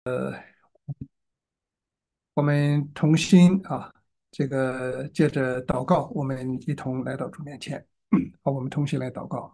我们同心这个借着祷告，我们一同来到主面前。好，我们同心来祷告。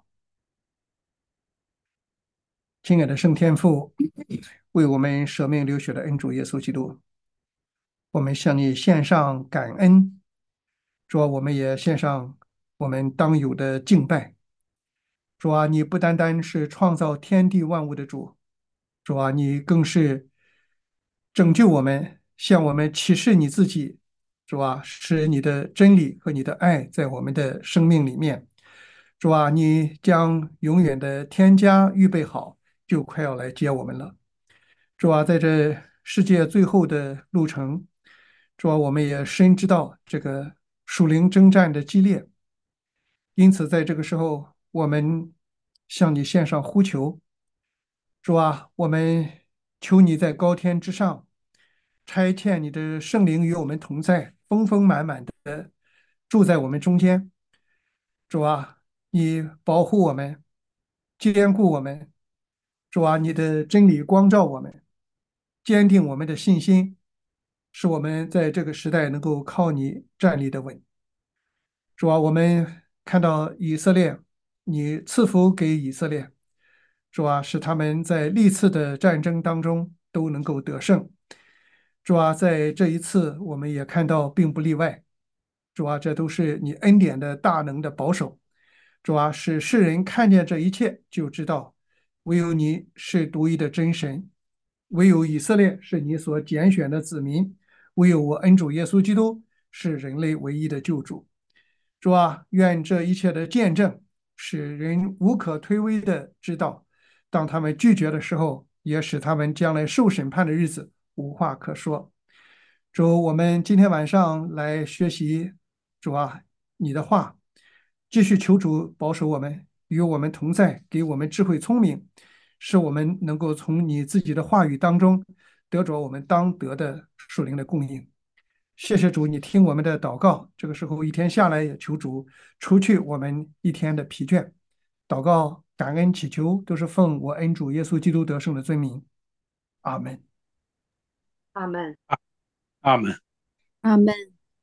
亲爱的圣天父，为我们舍命流血的恩主耶稣基督，我们向你献上感恩。主啊，我们也献上我们当有的敬拜。主啊，你不单单是创造天地万物的主，主啊，你更是拯救我们，向我们启示你自己。主啊，使你的真理和你的爱在我们的生命里面。主啊，你将永远的天家预备好，就快要来接我们了。主啊，在这世界最后的路程，主啊，我们也深知道这个属灵征战的激烈，因此在这个时候，我们向你献上呼求。主啊，我们求你在高天之上差遣你的圣灵与我们同在，丰丰满满的住在我们中间。主啊，你保护我们，坚固我们。主啊，你的真理光照我们，坚定我们的信心，使我们在这个时代能够靠你站立的稳。主啊，我们看到以色列，你赐福给以色列，主啊，使他们在历次的战争当中都能够得胜。主啊，在这一次我们也看到并不例外。主啊，这都是你恩典的大能的保守。主啊，使世人看见这一切，就知道唯有你是独一的真神，唯有以色列是你所拣选的子民，唯有我恩主耶稣基督是人类唯一的救主。主啊，愿这一切的见证使人无可推诿的知道，当他们拒绝的时候，也使他们将来受审判的日子无话可说。主，我们今天晚上来学习主啊你的话，继续求主保守我们，与我们同在，给我们智慧聪明，使我们能够从你自己的话语当中得着我们当得的属灵的供应。谢谢主，你听我们的祷告。这个时候一天下来，也求主除去我们一天的疲倦。祷告、感恩、祈求，都是奉我恩主耶稣基督得胜的尊名。阿门。 阿门， 阿门。 阿门。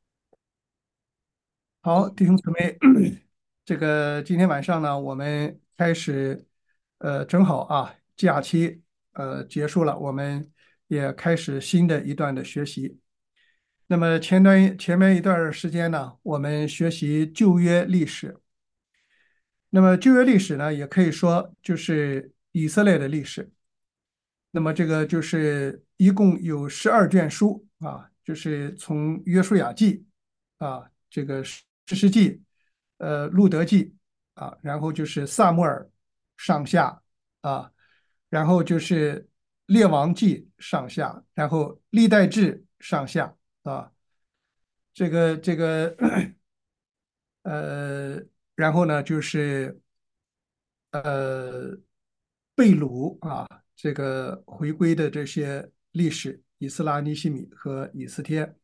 好，弟兄姊妹，这个今天晚上呢，我们开始，正好假期结束了，我们也开始新的一段的学习。那么前面一段时间呢，我们学习旧约历史。那么旧约历史呢，也可以说就是以色列的历史。那么这个就是一共有12卷书就是从约书亚记这个士师记、路德记然后就是撒母耳上下啊，然后就是列王记上下，然后历代志上下这个呃，然后呢就是贝鲁这个回归的这些历史，以斯拉、尼西米和以斯帖。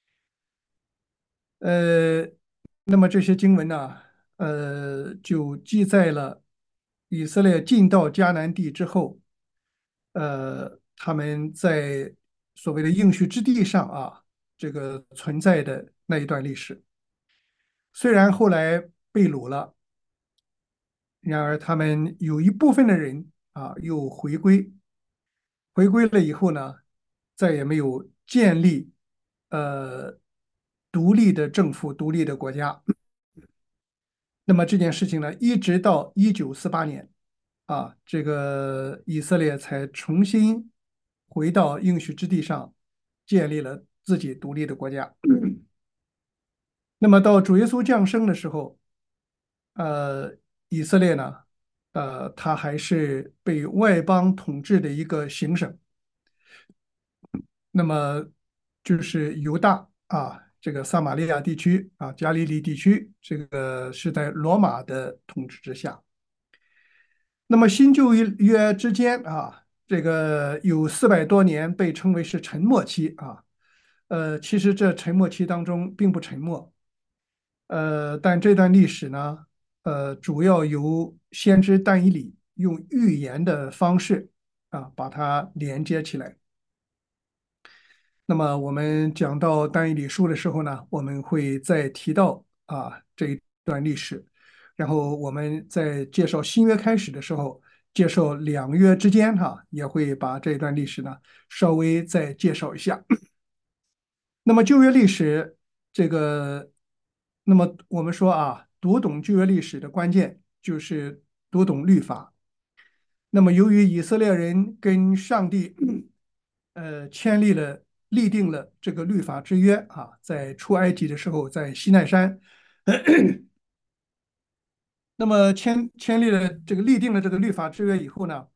呃，那么这些经文呢，就记载了以色列进到迦南地之后，他们在所谓的应许之地上这个存在的那一段历史。虽然后来被掳了，然而他们有一部分的人又回归，回归了以后呢，再也没有建立呃独立的政府、独立的国家。那么这件事情呢，一直到1948年这个以色列才重新回到应许之地上，建立了自己独立的国家。那么到主耶稣降生的时候，呃，以色列呢，它还是被外邦统治的一个行省。那么就是犹大这个撒玛利亚地区加利利地区，这个是在罗马的统治之下。那么新旧约之间这个有400多年被称为是沉默期其实这沉默期当中并不沉默，但这段历史呢，主要由先知但以理用预言的方式把它连接起来。 那么我们讲到单一理书的时候呢，我们会再提到这一段历史，然后我们在介绍新约开始的时候，介绍两约之间也会把这一段历史呢稍微再介绍一下。那么旧约历史这个，那么我们说读懂旧约历史的关键就是读懂律法。那么由于以色列人跟上帝立定了这个律法之约在出埃及的时候，在西奈山，那么立定了这个律法之约以后呢，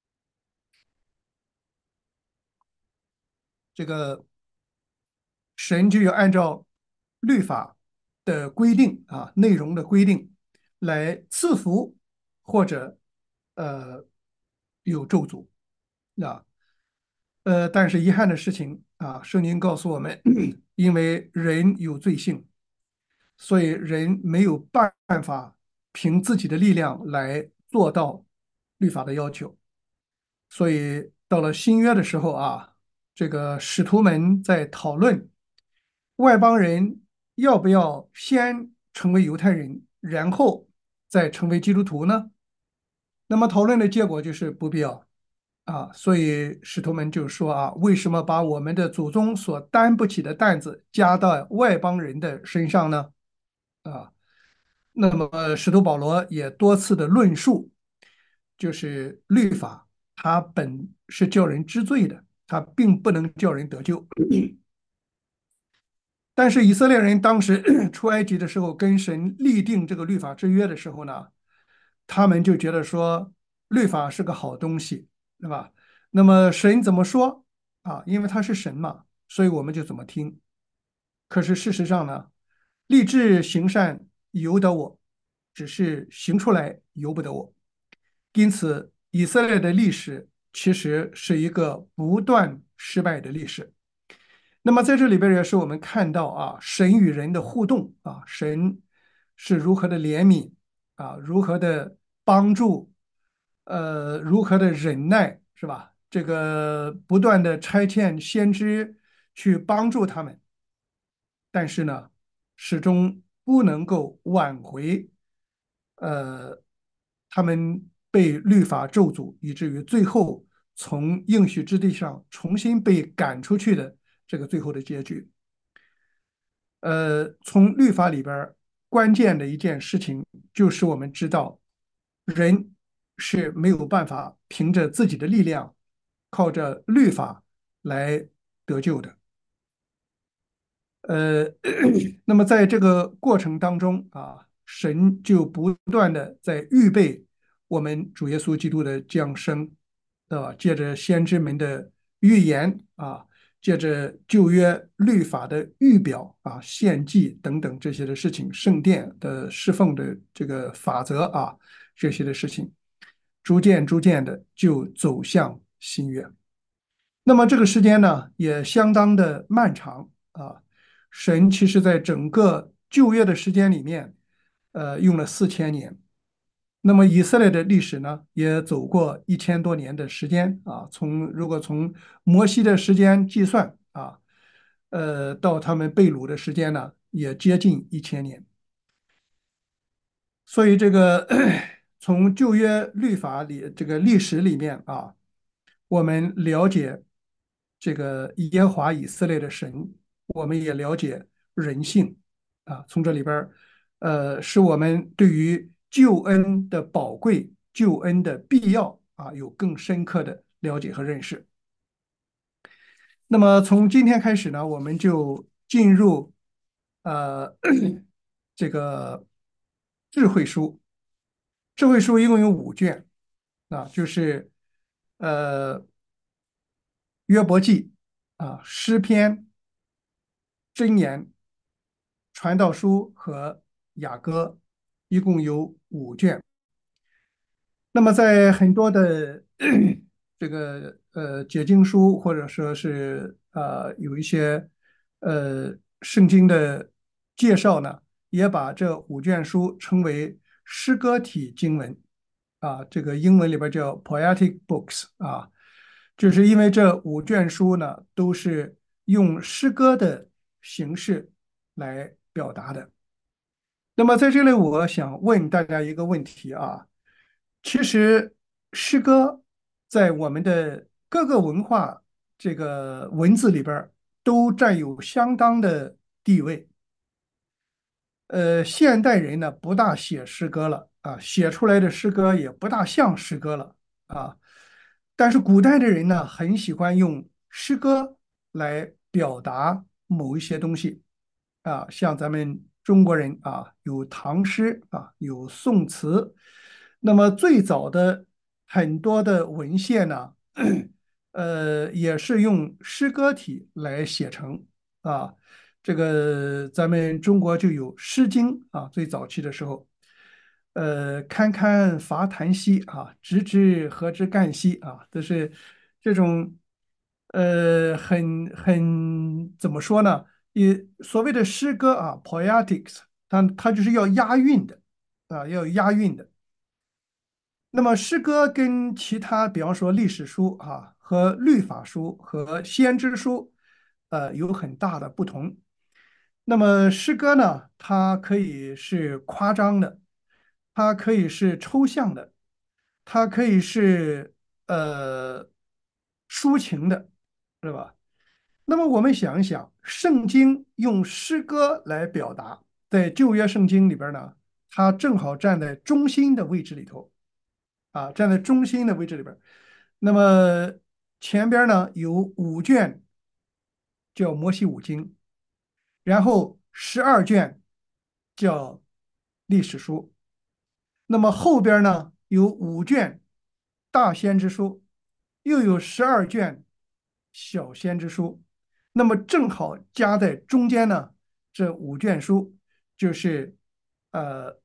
这个神就要按照律法的规定内容的规定来赐福或者呃有咒诅啊。但是遗憾的事情圣经告诉我们，因为人有罪性，所以人没有办法凭自己的力量来做到律法的要求。所以到了新约的时候这个使徒们在讨论外邦人要不要先成为犹太人，然后再成为基督徒呢？那么讨论的结果就是不必要所以使徒们就说为什么把我们的祖宗所担不起的担子加到外邦人的身上呢？啊，那么使徒保罗也多次的论述，就是律法它本是叫人知罪的，它并不能叫人得救。但是以色列人当时出埃及的时候，跟神立定这个律法之约的时候呢，他们就觉得说律法是个好东西，对吧？那么神怎么说因为他是神嘛，所以我们就怎么听。可是事实上呢，立志行善由得我，只是行出来由不得我。因此，以色列的历史其实是一个不断失败的历史。那么在这里边也是我们看到神与人的互动神是如何的怜悯如何的帮助，如何的忍耐，是吧？这个不断的差遣先知去帮助他们，但是呢，始终不能够挽回，呃，他们被律法咒诅，以至于最后从应许之地上重新被赶出去的这个最后的结局。从律法里边关键的一件事情，就是我们知道，人是没有办法凭着自己的力量，靠着律法来得救的。呃，那么在这个过程当中神就不断的在预备我们主耶稣基督的降生，借着先知们的预言借着旧约律法的预表献祭等等这些的事情，圣殿的侍奉的这个法则这些的事情，逐渐的就走向新约。那么这个时间呢，也相当的漫长神其实在整个旧约的时间里面，用了4000年。那么以色列的历史呢，也走过1000多年的时间如果从摩西的时间计算到他们被掳的时间呢，也接近1000年。所以这个从旧约律法里这个历史里面我们了解这个耶和华以色列的神，我们也了解人性从这里边使我们对于救恩的宝贵、救恩的必要有更深刻的了解和认识。那么从今天开始呢，我们就进入呃这个智慧书。智慧书一共有5卷就是呃约伯记诗篇、箴言、传道书和雅歌，一共有5卷。那么在很多的这个解经书，或者说是有一些圣经的介绍呢，也把这5卷书称为诗歌体经文这个英文里边叫 poetic books 就是因为这5卷书呢都是用诗歌的形式来表达的。那么在这里，我想问大家一个问题啊，其实诗歌在我们的各个文化这个文字里边儿都占有相当的地位。现代人呢不大写诗歌了啊，写出来的诗歌也不大像诗歌了啊。但是古代的人呢，很喜欢用诗歌来表达某一些东西啊，像咱们中国人啊，有唐诗啊，有宋词。那么最早的很多的文献呢，也是用诗歌体来写成啊。这个咱们中国就有《诗经》啊，最早期的时候，堪堪伐檀溪啊，直直何之干兮啊，都是这种很怎么说呢？也所谓的诗歌啊，poetics，它就是要押韵的啊，要有押韵的。那么诗歌跟其他，比方说历史书啊和律法书和先知书，有很大的不同。那么诗歌呢，它可以是夸张的，它可以是抽象的，它可以是抒情的，是吧？那么我们想一想，圣经用诗歌来表达，在旧约圣经里边呢，它正好站在中心的位置里头啊，站在中心的位置里边。那么前边呢有5卷叫摩西五经，然后12卷叫历史书，那么后边呢有5卷大先知书，又有12卷小先知书，那么正好夹在中间呢，这5卷书就是呃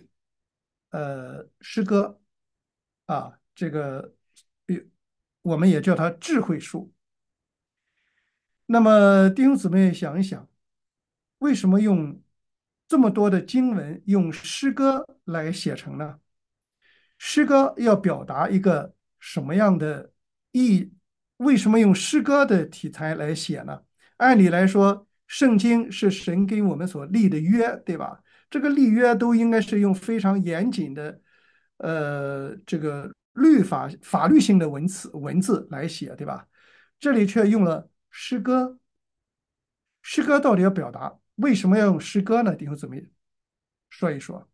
诗歌啊，这个呃我们也叫它智慧书。那么弟兄姊妹想一想，为什么用这么多的经文用诗歌来写成呢？诗歌要表达一个什么样的意义？为什么用诗歌的题材来写呢？按理来说，圣经是神给我们所立的约，对吧？这个立约都应该是用非常严谨的，这个法律性的文字来写，对吧？这里却用了诗歌。诗歌到底要表达，为什么要用诗歌呢？弟兄姊妹，说一说。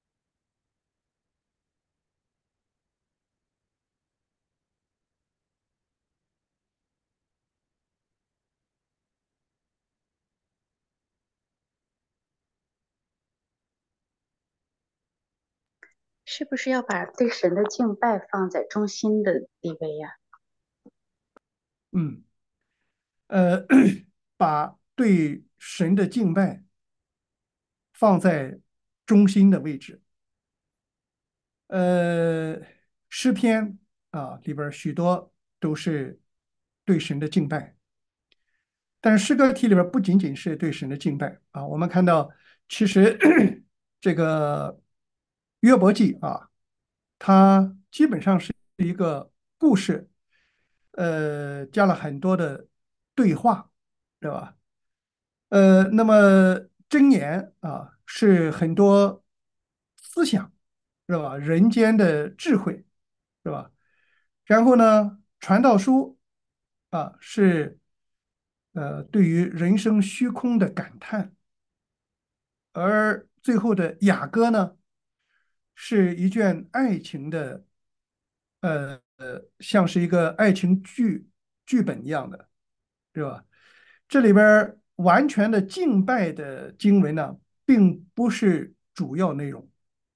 是不是要把对神的敬拜放在中心的地位呀？ 嗯。呃，把对神的敬拜放在中心的位置。呃，诗篇啊里边许多都是对神的敬拜，但是诗歌题里边不仅仅是对神的敬拜啊，我们看到其实这个约伯记啊，它基本上是一个故事，加了很多的对话，对吧？那么箴言啊，是很多思想，是吧？人间的智慧，是吧？然后呢，传道书啊，是对于人生虚空的感叹，而最后的雅歌呢，是一卷爱情的，像是一个爱情剧本一样的，是吧？这里边儿完全的敬拜的经文呢，并不是主要内容。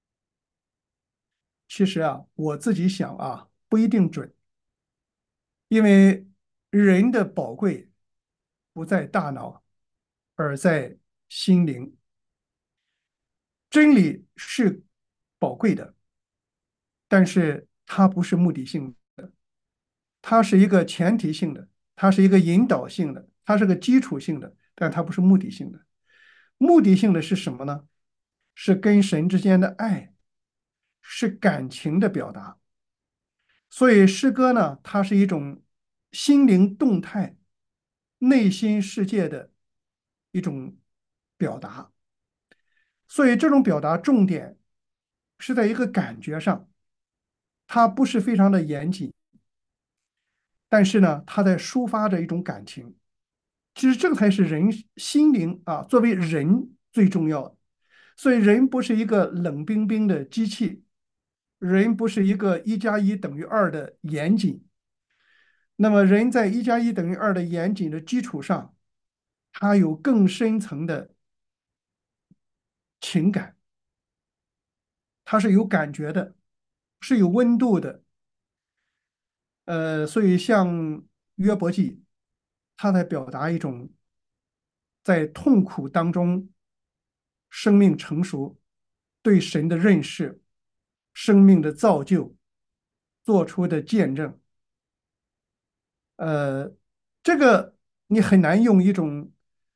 其实啊，我自己想啊，不一定准，因为人的宝贵不在大脑，而在心灵。真理是宝贵的，但是它不是目的性的，它是一个前提性的，它是一个引导性的，它是个基础性的，但它不是目的性的。目的性的是什么呢？是跟神之间的爱，是感情的表达。所以诗歌呢，它是一种心灵动态内心世界的一种表达。所以这种表达重点是在一个感觉上，它不是非常的严谨，但是呢，它在抒发着一种感情。其实这个才是人心灵啊，作为人最重要的。所以人不是一个冷冰冰的机器，人不是一个1+1等于2的严谨。那么人在1+1等于2的严谨的基础上，他有更深层的情感，他是有感觉的，是有温度的。所以像约伯记，他在表达一种在痛苦当中生命成熟，对神的认识、生命的造就做出的见证。呃，这个你很难用一种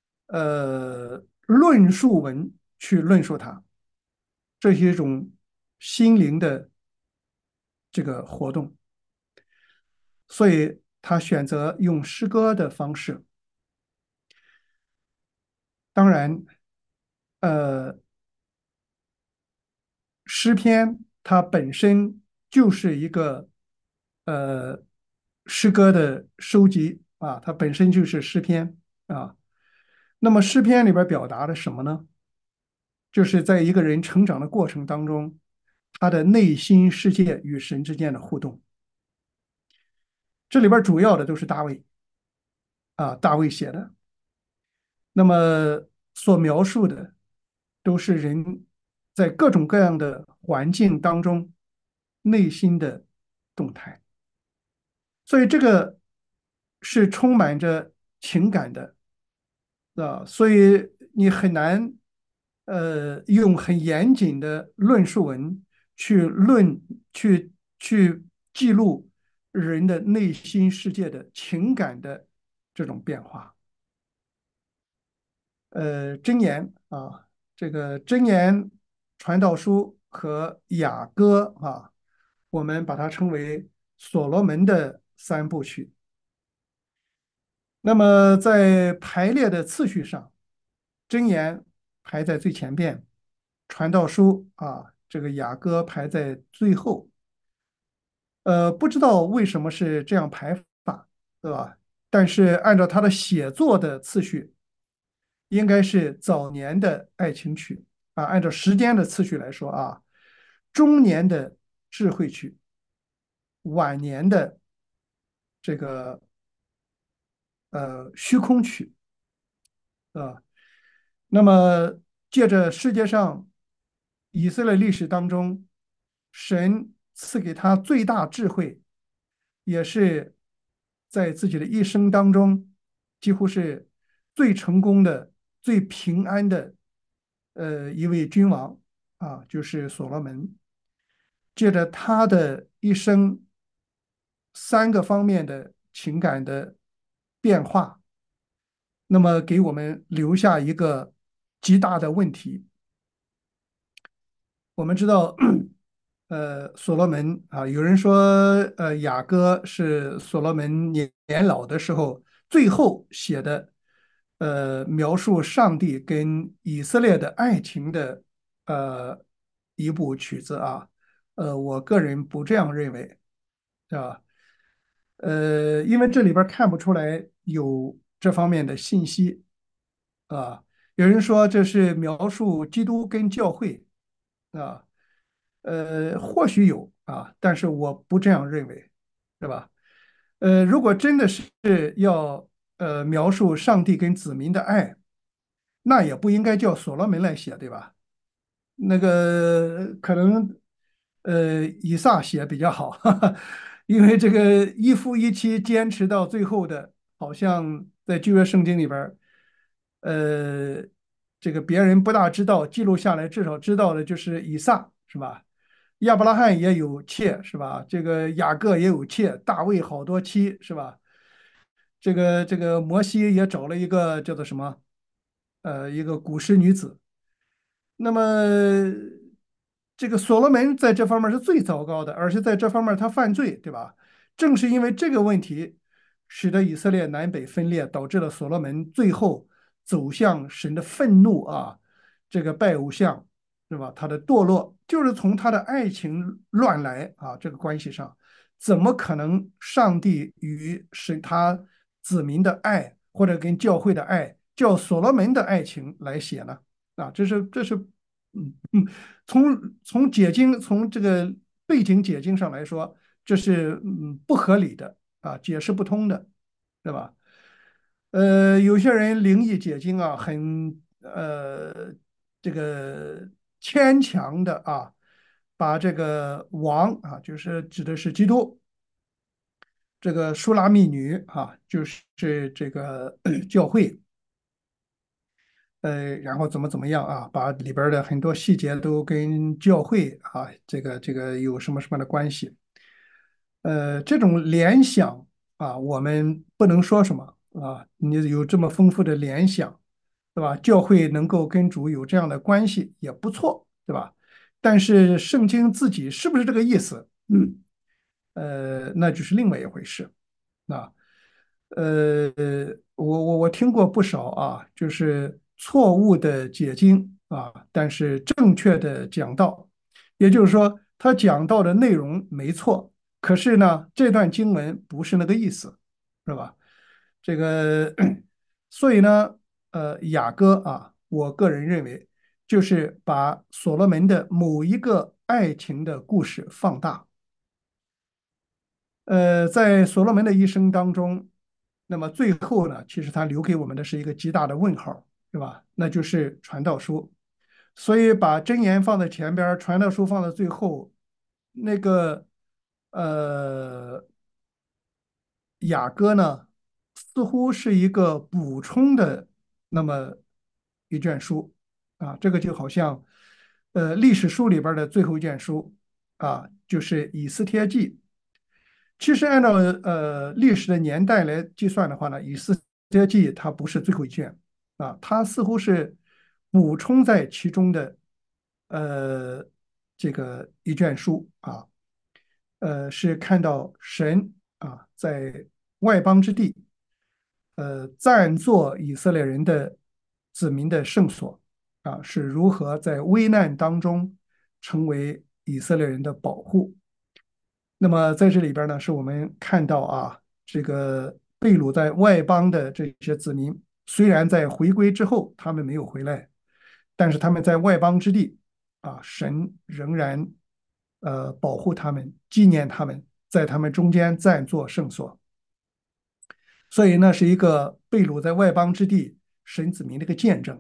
论述文去论述它，这是一种心灵的这个活动，所以他选择用诗歌的方式。当然，呃，诗篇它本身就是一个呃诗歌的收集啊，它本身就是诗篇啊。那么诗篇里边表达的什么呢？就是在一个人成长的过程当中，他的内心世界与神之间的互动。这里边主要的都是大卫啊，大卫写的。那么所描述的都是人在各种各样的环境当中内心的动态，所以这个是充满着情感的啊，所以你很难用很严谨的论述文去记录人的内心世界的情感的这种变化。箴言啊，这个箴言、传道书和雅歌啊，我们把它称为所罗门的3部曲。那么在排列的次序上，箴言排在最前边，传道书啊，这个雅歌排在最后。不知道为什么是这样排法，对吧？但是按照他的写作的次序，应该是早年的爱情曲啊，按照时间的次序来说啊，中年的智慧曲，晚年的这个虚空曲啊。那么借着世界上以色列历史当中，神赐给他最大智慧，也是在自己的一生当中几乎是最成功的、最平安的一位君王啊，就是所罗门。借着他的一生3个方面的情感的变化，那么给我们留下一个极大的问题。我们知道，所罗门啊，有人说，雅歌是所罗门年老的时候最后写的，描述上帝跟以色列的爱情的，呃，一部曲子啊。我个人不这样认为，是吧？因为这里边看不出来有这方面的信息啊。有人说这是描述基督跟教会啊。或许有啊，但是我不这样认为，是吧？如果真的是要描述上帝跟子民的爱，那也不应该叫所罗门来写，对吧？那个可能以撒写比较好，哈哈，因为这个一夫一妻坚持到最后的，好像在旧约圣经里边儿呃，这个别人不大知道，记录下来至少知道的就是以撒，是吧？亚伯拉罕也有妾，是吧？这个雅各也有妾，大卫好多妻，是吧？这个摩西也找了一个叫做什么？一个古诗女子。那么这个所罗门在这方面是最糟糕的，而且在这方面他犯罪，对吧？正是因为这个问题， 使得以色列南北分裂，导致了所罗门最后走向神的愤怒啊，这个拜偶像是吧？他的堕落就是从他的爱情乱来啊，这个关系上，怎么可能上帝与神他子民的爱或者跟教会的爱，叫所罗门的爱情来写呢？啊，这是从解经从这个背景解经上来说，这是不合理的啊，解释不通的，对吧？有些人灵异解经啊，很这个牵强的啊，把这个王啊，就是指的是基督，这个舒拉密女啊，就是这个教会，然后怎么样啊，把里边的很多细节都跟教会啊，这个有什么什么的关系。这种联想啊，我们不能说什么啊，你有这么丰富的联想，对吧？教会能够跟主有这样的关系也不错，对吧？但是圣经自己是不是这个意思？那就是另外一回事。啊，我听过不少啊，就是错误的解经啊，但是正确的讲道，也就是说，他讲到的内容没错，可是呢，这段经文不是那个意思，是吧？这个，所以呢，雅歌啊，我个人认为就是把所罗门的某一个爱情的故事放大。在所罗门的一生当中，那么最后呢，其实他留给我们的是一个极大的问号，是吧？那就是传道书。所以把箴言放在前边儿，传道书放在最后，那个呃雅歌呢，似乎是一个补充的那么一卷书啊，这个就好像历史书里边儿的最后一卷书啊，就是以斯帖记。其实按照历史的年代来计算的话呢，《以斯帖记》它不是最后一卷啊，它似乎是补充在其中的呃这个一卷书啊，是看到神啊在外邦之地暂作以色列人的子民的圣所啊，是如何在危难当中成为以色列人的保护。那么在这里边呢，是我们看到啊，这个被掳在外邦的这些子民，虽然在回归之后他们没有回来，但是他们在外邦之地啊，神仍然保护他们，纪念他们，在他们中间暂作圣所。所以呢，是一个被掳在外邦之地神子民的一个见证，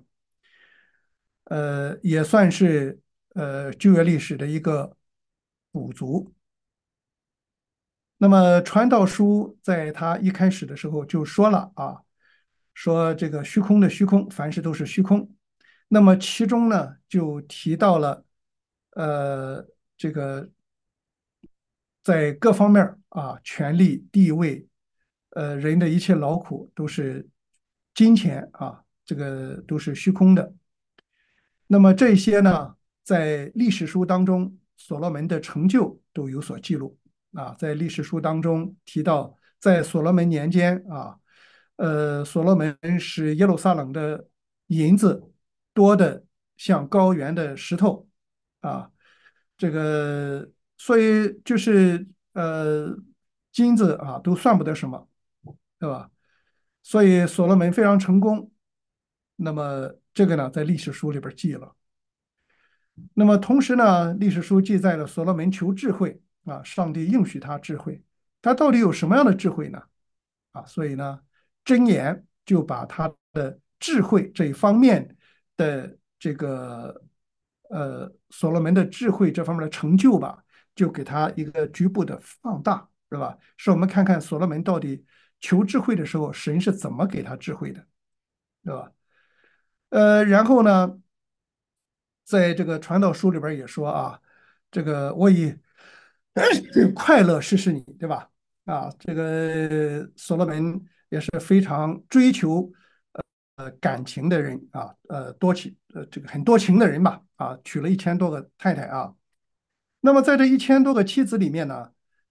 也算是旧约历史的一个补足。那么传道书在他一开始的时候就说了啊，说这个虚空的虚空，凡事都是虚空。那么其中呢，就提到了这个在各方面啊，权力、地位，人的一切劳苦都是金钱啊，这个都是虚空的。那么这些呢，在历史书当中，所罗门的成就都有所记录啊。在历史书当中提到，在所罗门年间啊，所罗门使耶路撒冷的银子多的像高原的石头啊，这个所以就是金子啊都算不得什么，对吧？所以所罗门非常成功。那么这个呢，在历史书里边记了。那么同时呢，历史书记载了所罗门求智慧啊，上帝应许他智慧，他到底有什么样的智慧呢？啊，所以呢，箴言就把他的智慧这一方面的这个所罗门的智慧这方面的成就吧，就给他一个局部的放大，是吧？使我们看看所罗门到底求智慧的时候，神是怎么给他智慧的，对吧？然后呢，在这个传道书里边也说啊，这个我以快乐试试你，对吧？啊，这个所罗门也是非常追求感情的人啊，这个很多情的人吧，啊，娶了1000多个太太啊。那么在这1000多个妻子里面呢，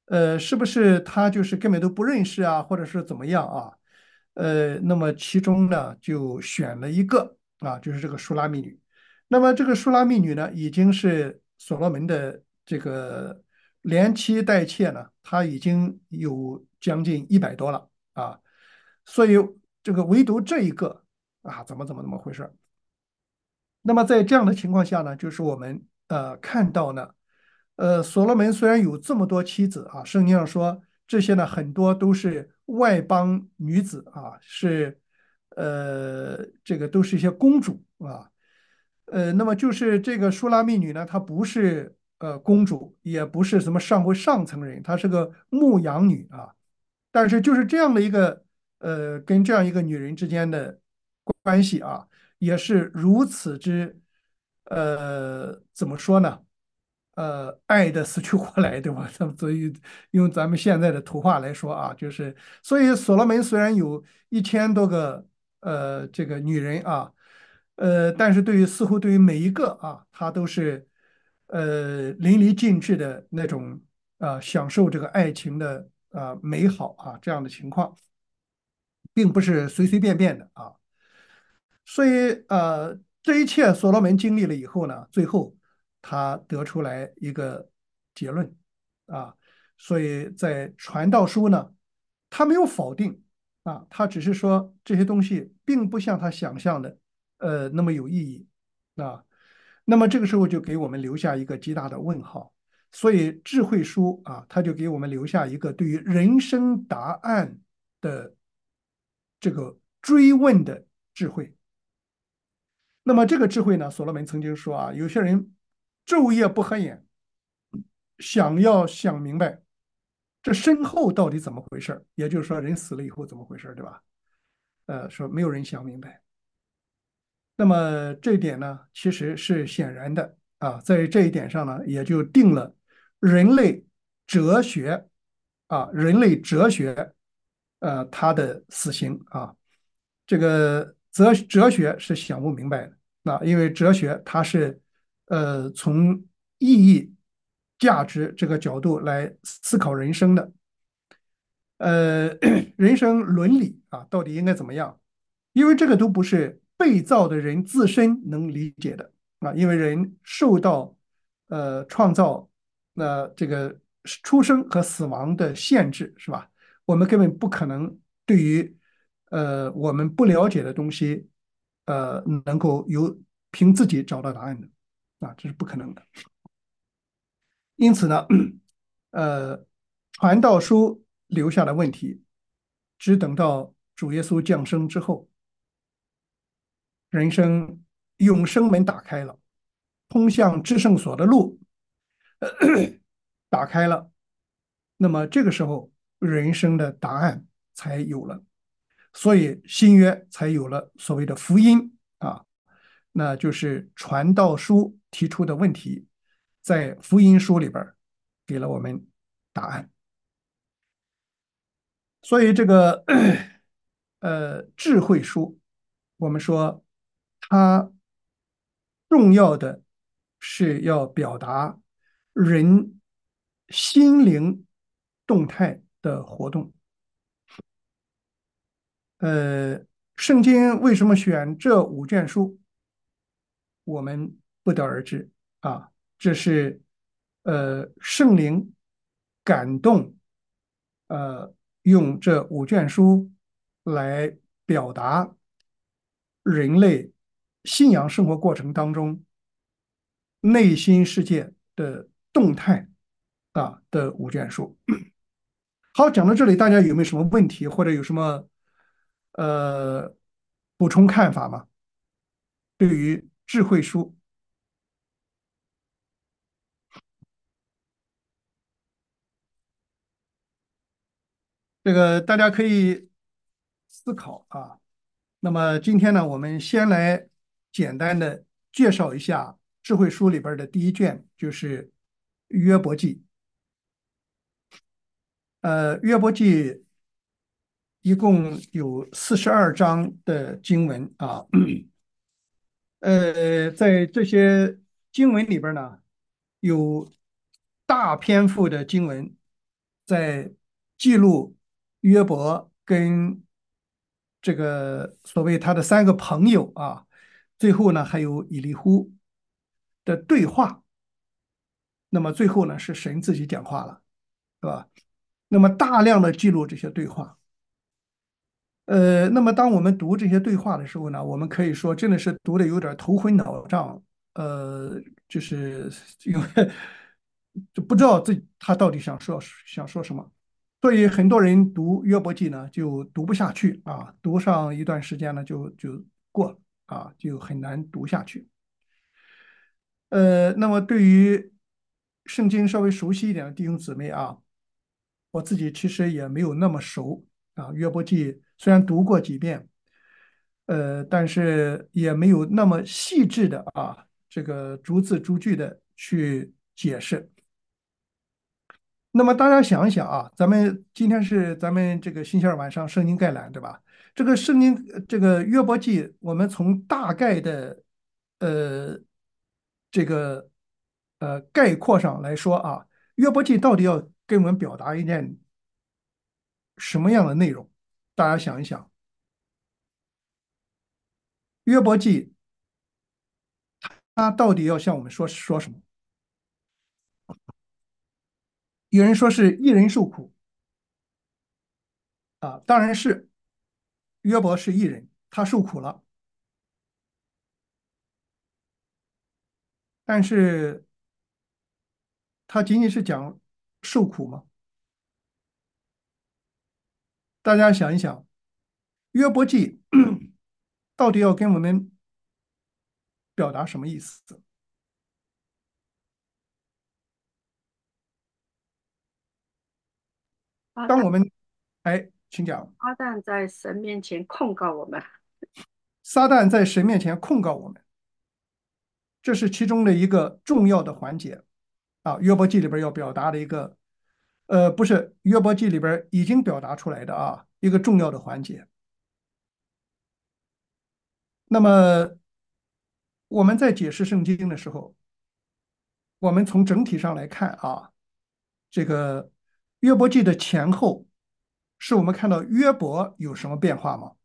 是不是他就是根本都不认识啊，或者是怎么样啊？那么其中呢就选了一个啊，就是这个舒拉密女。那么这个舒拉密女呢，已经是所罗门的这个连妻带妾呢，她已经有将近100多了啊，所以这个唯独这一个啊，怎么回事？那么在这样的情况下呢，就是我们看到呢，所罗门虽然有这么多妻子啊，圣经上说这些呢很多都是外邦女子啊，是这个都是一些公主啊，那么就是这个舒拉密女呢，她不是公主，也不是什么上位上层人，她是个牧羊女啊，但是就是这样的一个跟这样一个女人之间的关系啊。也是如此之，怎么说呢？爱的死去活来，对吧？所以用咱们现在的土话来说啊，就是所以所罗门虽然有1000多个这个女人啊，但是似乎对于每一个啊，他都是淋漓尽致的那种享受这个爱情的美好啊这样的情况，并不是随随便便的啊。所以这一切所罗门经历了以后呢，最后他得出来一个结论啊，所以在传道书呢，他没有否定啊，他只是说这些东西并不像他想象的那么有意义啊。那么这个时候就给我们留下一个极大的问号。所以智慧书啊，它就给我们留下一个对于人生答案的这个追问的智慧。那么这个智慧呢，所罗门曾经说啊，有些人昼夜不合眼，想要想明白这身后到底怎么回事，也就是说人死了以后怎么回事，对吧？说没有人想明白。那么这一点呢，其实是显然的啊，在这一点上呢，也就定了人类哲学人类哲学它的死刑啊。这个哲学是想不明白的啊，因为哲学它是从意义、价值这个角度来思考人生的。呃，人生伦理啊，到底应该怎么样？因为这个都不是被造的人自身能理解的啊，因为人受到创造这个出生和死亡的限制，是吧？我们根本不可能对于我们不了解的东西，能够凭自己找到答案的啊，这是不可能的。因此呢，呃，传道书留下的问题，只等到主耶稣降生之后，人生永生门打开了，通向至圣所的路打开了，那么这个时候人生的答案才有了，所以新约才有了所谓的福音啊，那就是传道书提出的问题，在福音书里边给了我们答案。所以这个智慧书，我们说它重要的是要表达人心灵动态的活动。呃，圣经为什么选这5卷书？我们不得而知啊。这是圣灵感动，用这5卷书来表达人类信仰生活过程当中内心世界的动态的5卷书。好，讲到这里，大家有没有什么问题或者有什么呃补充看法吗？对于智慧书，这个大家可以思考啊。那么今天呢，我们先来简单的介绍一下智慧书里边的第一卷，就是约伯记。约伯记一共有42章的经文啊。在这些经文里边呢，有大篇幅的经文在记录约伯跟这个所谓他的三个朋友啊，最后呢还有以利户的对话。那么最后呢是神自己讲话了，是吧？那么大量的记录这些对话。那么当我们读这些对话的时候呢，我们可以说真的是读的有点头昏脑胀，就是因为就不知道他到底想说什么，所以很多人读约伯记呢就读不下去啊，读上一段时间呢就过了啊，就很难读下去。那么对于圣经稍微熟悉一点的弟兄姊妹啊，我自己其实也没有那么熟啊。约伯记虽然读过几遍，但是也没有那么细致的啊，这个逐字逐句的去解释。那么大家想一想啊，咱们今天是咱们这个星期二晚上圣经概览，对吧？这个圣经这个约伯记，我们从大概的呃这个概括上来说啊，约伯记到底要跟我们表达一件什么样的内容？大家想一想，约伯记它到底要向我们说什么？有人说是一人受苦啊，当然是约伯是一人，他受苦了，但是他仅仅是讲受苦吗？大家想一想，约伯记到底要跟我们表达什么意思？ 阿旦当我们哎，请讲， 阿旦在神面前控告我们， 撒旦在神面前控告我们，这是其中的一个重要的环节啊。约伯记里边要表达的一个，不是约伯记里边已经表达出来的啊，一个重要的环节。那么我们在解释圣经的时候，我们从整体上来看啊，这个约伯记的前后，是我们看到约伯有什么变化吗？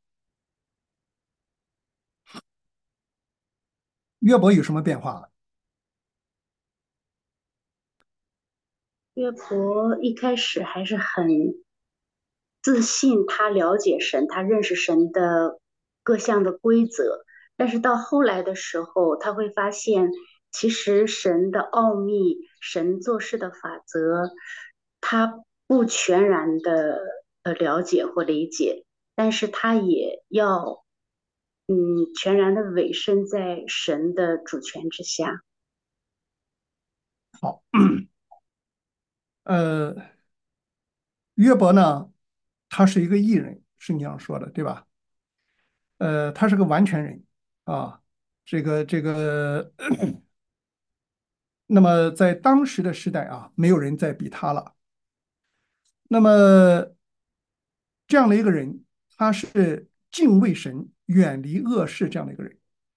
约伯有什么变化？ 约伯一开始还是很自信，他了解神，他认识神的各项的规则。但是到后来的时候，他会发现，其实神的奥秘、神做事的法则，他不全然的了解或理解，但是他也要全然的委身在神的主权之下。 好，呃，约伯呢，他是一个义人，是你这样说的，对吧？他是个完全人啊，这个，那么在当时的时代啊，没有人再比他了。那么这样的一个人，他是敬畏神、远离恶事这样的一个人。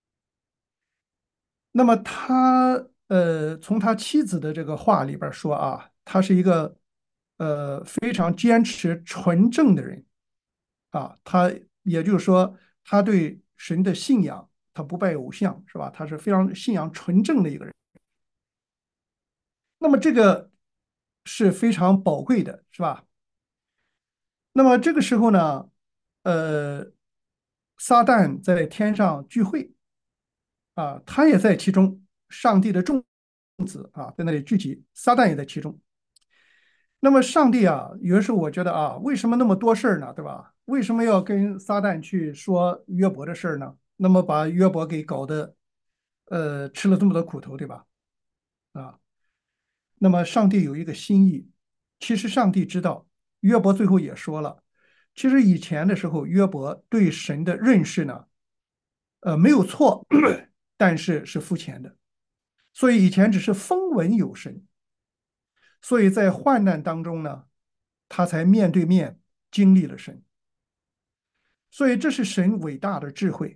那么他从他妻子的这个话里边说啊，他是一个非常坚持纯正的人啊，他也就是说，他对神的信仰，他不拜偶像，是吧？他是非常信仰纯正的一个人。那么这个是非常宝贵的，是吧？那么这个时候呢，呃，撒旦在天上聚会啊，他也在其中，上帝的众子啊，在那里聚集，撒旦也在其中。那么上帝啊，有的时候我觉得啊，为什么那么多事儿呢？对吧？为什么要跟撒旦去说约伯的事儿呢？那么把约伯给搞得，吃了这么多苦头，对吧？啊，那么上帝有一个心意，其实上帝知道，约伯最后也说了，其实以前的时候，约伯对神的认识呢，没有错，但是是肤浅的，所以以前只是风闻有神，所以在患难当中呢，他才面对面经历了神，所以这是神伟大的智慧。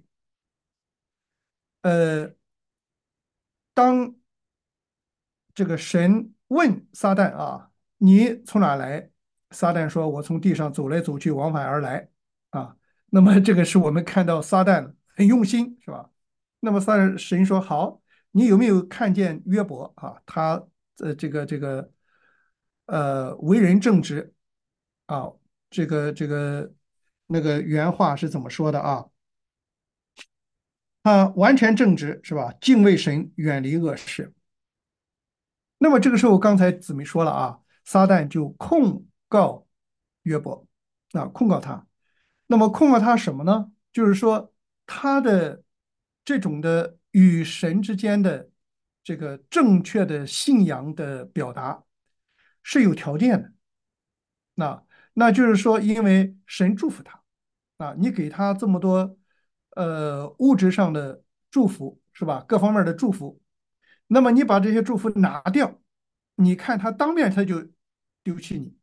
呃，当这个神问撒旦啊，你从哪来？ 撒旦说：“我从地上走来走去，往返而来。”啊，那么这个是我们看到撒旦很用心，是吧？那么神说：“好，你有没有看见约伯啊？他这个为人正直啊，这个那个原话是怎么说的啊？他完全正直，是吧？敬畏神，远离恶事。”那么这个时候，刚才子明说了啊，撒旦就控告约伯控告他。那么控告他什么呢？就是说他的这种的与神之间的这个正确的信仰的表达是有条件的。那那就是说，因为神祝福他你给他这么多物质上的祝福是吧？各方面的祝福，那么你把这些祝福拿掉，你看他当面他就丢弃你。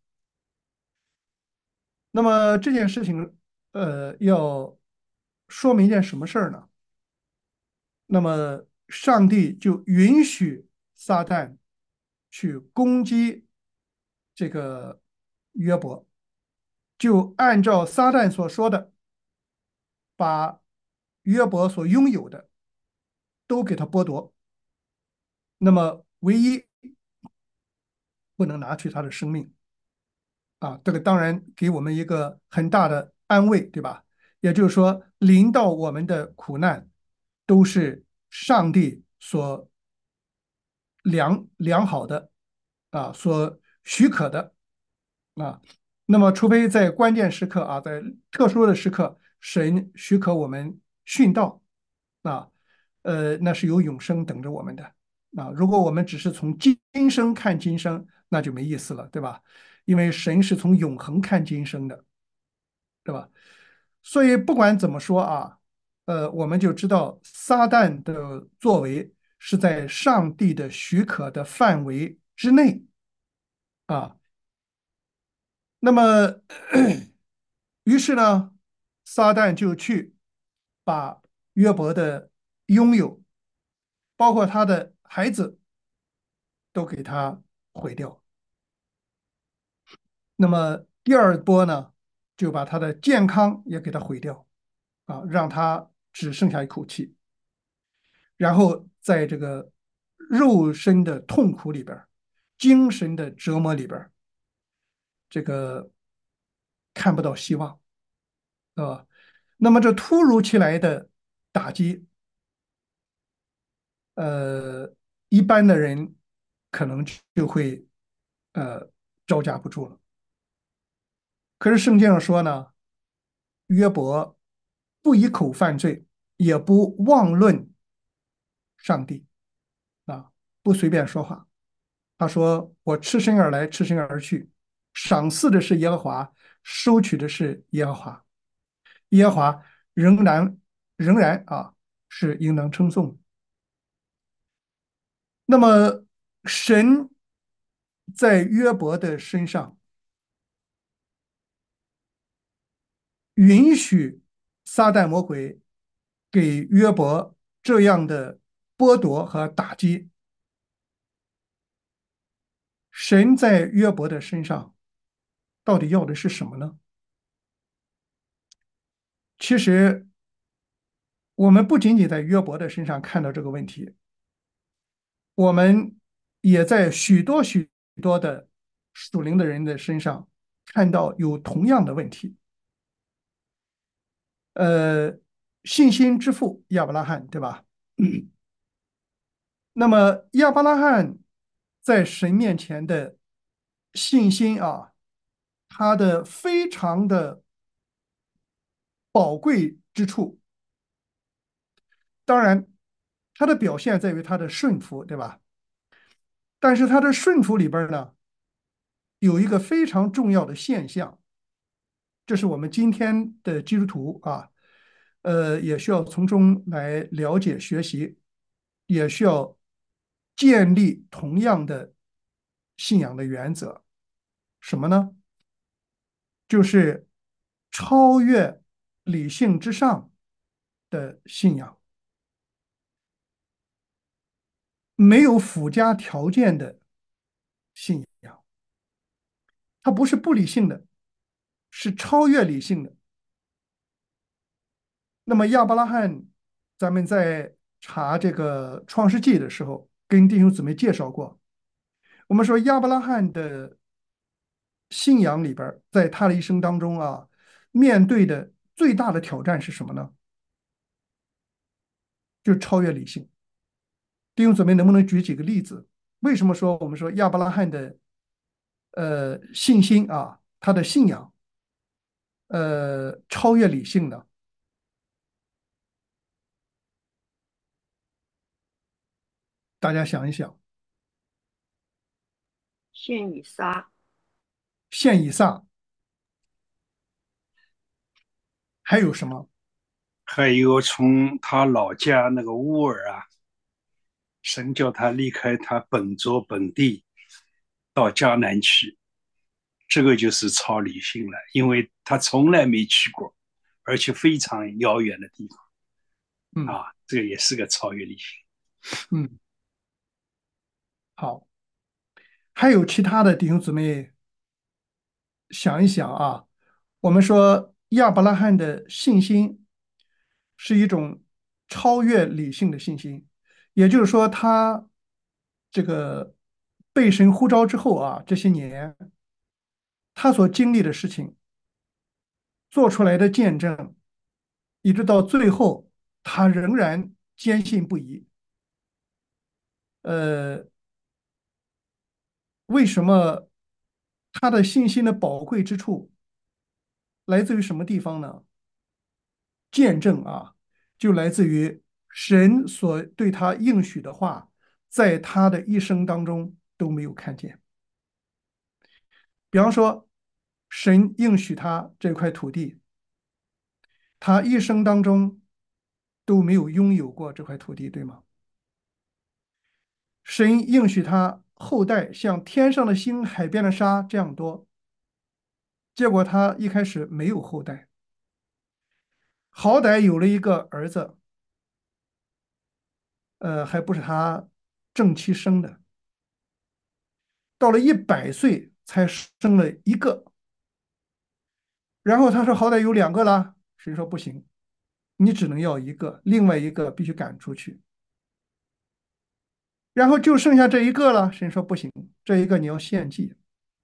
那么这件事情要说明一件什么事儿呢？那么上帝就允许撒旦去攻击这个约伯，就按照撒旦所说的，把约伯所拥有的都给他剥夺。那么唯一不能拿去他的生命这个当然给我们一个很大的安慰，对吧？也就是说，临到我们的苦难都是上帝所良好的所许可的啊。那么，除非在关键时刻在特殊的时刻，神许可我们殉道啊，那是有永生等着我们的如果我们只是从今生看今生，那就没意思了，对吧？因为神是从永恒看今生的，对吧？所以不管怎么说我们就知道撒旦的作为是在上帝的许可的范围之内啊。那么，于是呢，撒旦就去把约伯的拥有，包括他的孩子，都给他毁掉。那么第二波呢，就把他的健康也给他毁掉让他只剩下一口气，然后在这个肉身的痛苦里边精神的折磨里边这个看不到希望，那么这突如其来的打击，呃，一般的人可能就会呃招架不住了。可是圣经上说呢，约伯不以口犯罪，也不妄论上帝啊，不随便说话。他说：“我赤身而来，赤身而去，赏赐的是耶和华，收取的是耶和华。耶和华仍然是应当称颂。”那么神在约伯的身上允许撒旦魔鬼给约伯这样的剥夺和打击，神在约伯的身上到底要的是什么呢？其实我们不仅仅在约伯的身上看到这个问题，我们也在许多的属灵的人的身上看到有同样的问题。呃，信心之父亚伯拉罕，对吧？那么亚伯拉罕在神面前的信心他的非常的宝贵之处，当然他的表现在于他的顺服，对吧？但是他的顺服里边呢，有一个非常重要的现象，这是我们今天的基督徒也需要从中来了解学习，也需要建立同样的信仰的原则。什么呢？就是超越理性之上的信仰，没有附加条件的信仰。 它不是不理性的，是超越理性的。那么亚伯拉罕，咱们在查这个《创世纪》的时候，跟弟兄姊妹介绍过，我们说亚伯拉罕的信仰里边在他的一生当中啊，面对的最大的挑战是什么呢？就是超越理性。弟兄姊妹能不能举几个例子？为什么说我们说亚伯拉罕的信心啊，他的信仰超越理性呢？大家想一想， 献以撒， 现以撒还有什么？ 还有从他老家那个乌尔啊，神叫他离开他本族本地，到迦南去，这个就是超理性了，因为他从来没去过，而且非常遥远的地方嗯啊，这个也是个超越理性。 嗯，好，还有其他的弟兄姊妹想一想啊，我们说亚伯拉罕的信心是一种超越理性的信心，也就是说，他这个被神呼召之后啊，这些年他所经历的事情，做出来的见证，一直到最后，他仍然坚信不疑。呃，为什么他的信心的宝贵之处来自于什么地方呢？见证啊，就来自于神所对他应许的话，在他的一生当中都没有看见。比方说，神应许他这块土地，他一生当中都没有拥有过这块土地，对吗？神应许他后代像天上的星、海边的沙这样多，结果他一开始没有后代，好歹有了一个儿子，还不是他正妻生的。到了100岁才生了一个，然后他说好歹有2个了，神说不行，你只能要一个，另外一个必须赶出去，然后就剩下这一个了，神说不行，这一个你要献祭。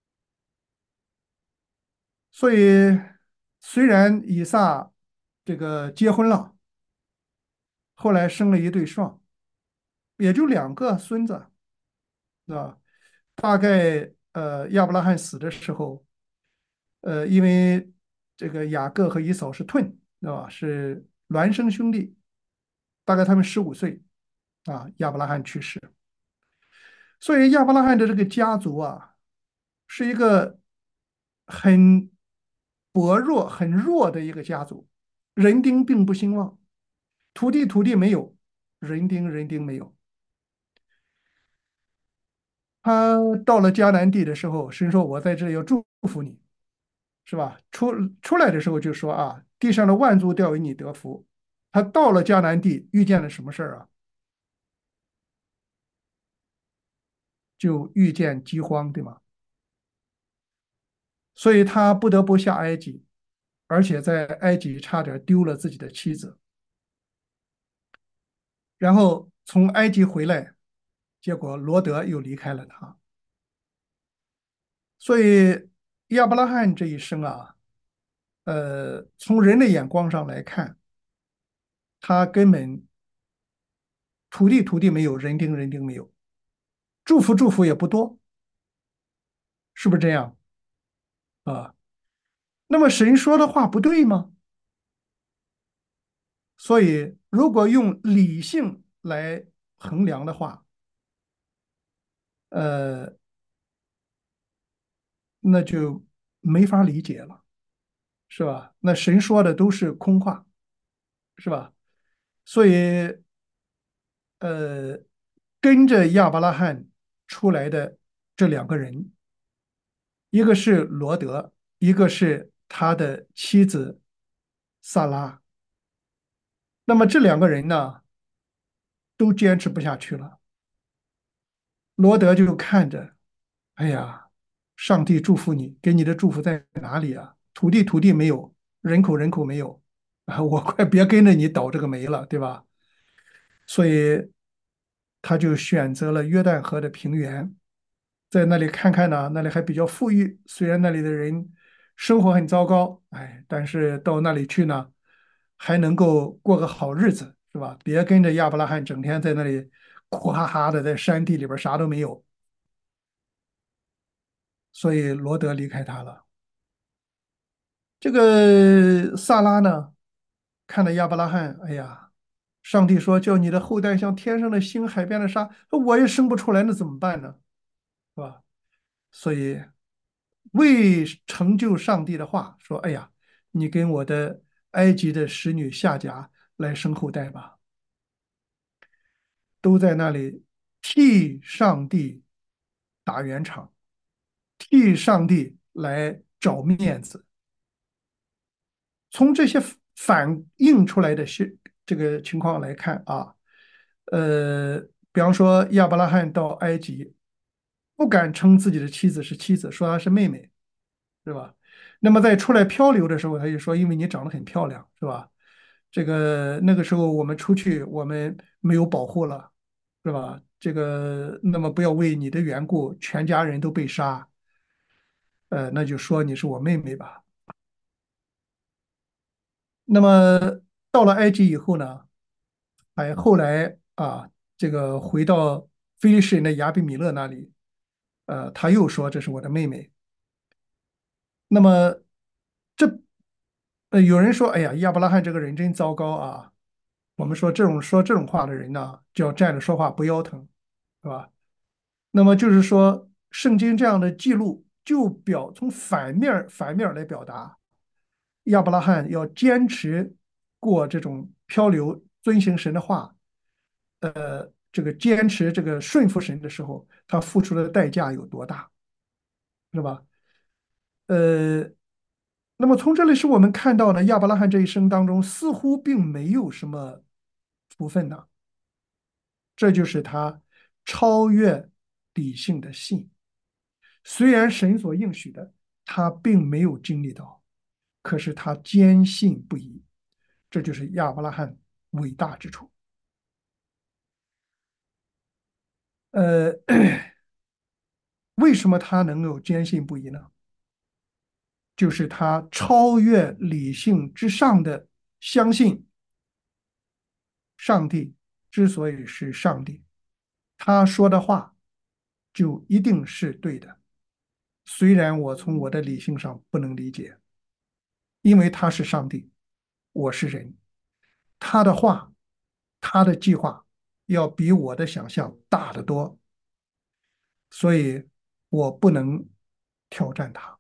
所以虽然以撒这个结婚了，后来生了一对双，也就2个孙子，是吧？大概亚伯拉罕死的时候，因为这个雅各和以扫是twin，是吧？是孪生兄弟，大概他们15岁啊，亚伯拉罕去世，所以亚伯拉罕的这个家族啊，是一个很薄弱、很弱的一个家族，人丁并不兴旺，土地没有，人丁没有。他到了迦南地的时候，神说：“我在这里要祝福你。”是吧？出来的时候就说啊，地上的万族都要为你得福。他到了迦南地，遇见了什么事儿啊？就遇见饥荒，对吗？所以他不得不下埃及，而且在埃及差点丢了自己的妻子。然后从埃及回来，结果罗德又离开了他。所以亚伯拉罕这一生啊，从人的眼光上来看，他根本土地没有，人丁没有，祝福也不多，是不是这样啊？那么神说的话不对吗？所以如果用理性来衡量的话，呃，那就没法理解了，是吧？那神说的都是空话，是吧？所以，呃，跟着亚伯拉罕出来的这2个人，一个是罗德，一个是他的妻子萨拉。那么这2个人呢，都坚持不下去了。罗德就看着，哎呀， 上帝祝福你，给你的祝福在哪里啊？土地没有，人口没有啊，我快别跟着你倒这个霉了，对吧？所以他就选择了约旦河的平原，在那里看看呢，那里还比较富裕，虽然那里的人生活很糟糕，哎，但是到那里去呢，还能够过个好日子，是吧？别跟着亚伯拉罕整天在那里苦哈哈的在山地里边啥都没有，所以罗德离开他了。这个萨拉呢，看了亚伯拉罕，哎呀，上帝说叫你的后代像天上的星、海边的沙，我也生不出来，那怎么办呢？是吧？所以为成就上帝的话，说，哎呀，你跟我的埃及的使女夏甲来生后代吧，都在那里替上帝打圆场，替上帝来找面子。从这些反映出来的这个情况来看啊，呃，比方说亚伯拉罕到埃及，不敢称自己的妻子是妻子，说她是妹妹，是吧？那么在出来漂流的时候，他就说，因为你长得很漂亮，是吧？这个那个时候我们出去，我们没有保护了，是吧？这个那么不要为你的缘故，全家人都被杀，那就说你是我妹妹吧。那么到了埃及以后呢，哎，后来啊，这个回到非利士人的亚比米勒那里，他又说这是我的妹妹。那么这有人说，哎呀，亚伯拉罕这个人真糟糕啊。我们说这种话的人呢，叫站着说话不腰疼，是吧？那么就是说，圣经这样的记录就从反面来表达，亚伯拉罕要坚持过这种漂流，遵行神的话，这个坚持这个顺服神的时候，他付出的代价有多大，是吧？呃，那么从这里是我们看到呢，亚伯拉罕这一生当中似乎并没有什么福分呢，这就是他超越理性的信。虽然神所应许的他并没有经历到，可是他坚信不疑，这就是亚伯拉罕伟大之处。呃，为什么他能够坚信不疑呢？就是他超越理性之上的相信上帝之所以是上帝，他说的话就一定是对的。虽然我从我的理性上不能理解，因为他是上帝，我是人，他的话，他的计划要比我的想象大得多，所以我不能挑战他。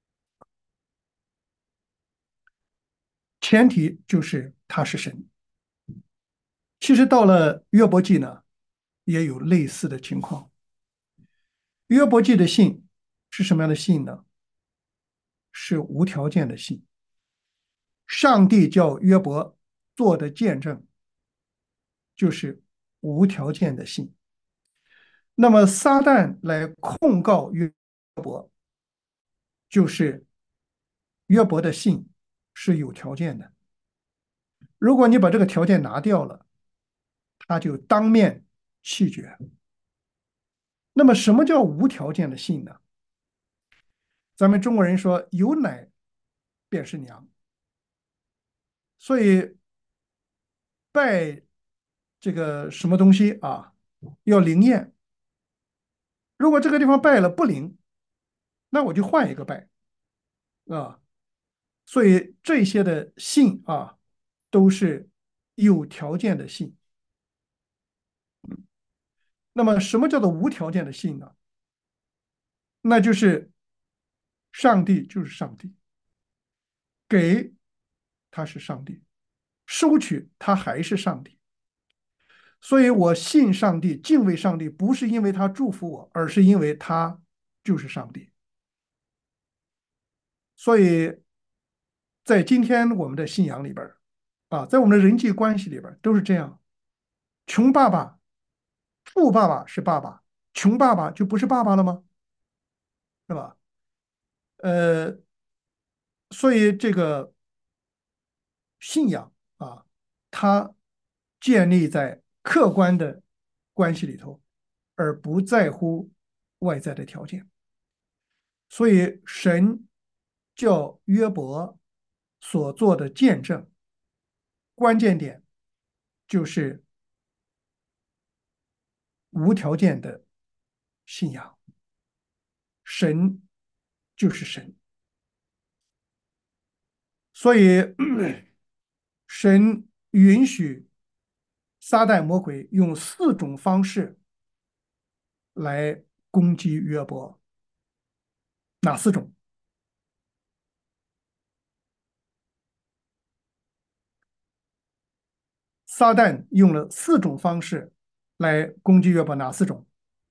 前提就是他是神。其实到了约伯记呢，也有类似的情况。约伯记的信是什么样的信呢？是无条件的信。上帝叫约伯做的见证，就是无条件的信。那么撒旦来控告约伯，就是约伯的信是有条件的。如果你把这个条件拿掉了，他就当面弃绝。那么什么叫无条件的信呢？咱们中国人说有奶便是娘，所以拜这个什么东西啊，要灵验。如果这个地方拜了不灵，那我就换一个拜啊。所以这些的信啊，都是有条件的信。那么什么叫做无条件的信呢？那就是上帝就是上帝，给他是上帝，收取他还是上帝。所以我信上帝，敬畏上帝，不是因为他祝福我，而是因为他就是上帝。所以在今天我们的信仰里边啊，在我们的人际关系里边都是这样。穷爸爸、富爸爸是爸爸，穷爸爸就不是爸爸了吗？是吧？ 呃，所以这个信仰啊，它建立在客观的关系里头，而不在乎外在的条件。所以神叫约伯所做的见证，关键点就是无条件的信仰，神就是神。所以神允许撒旦魔鬼用4种方式来攻击约伯。哪4种？撒旦用了4种方式来攻击约伯，哪4种？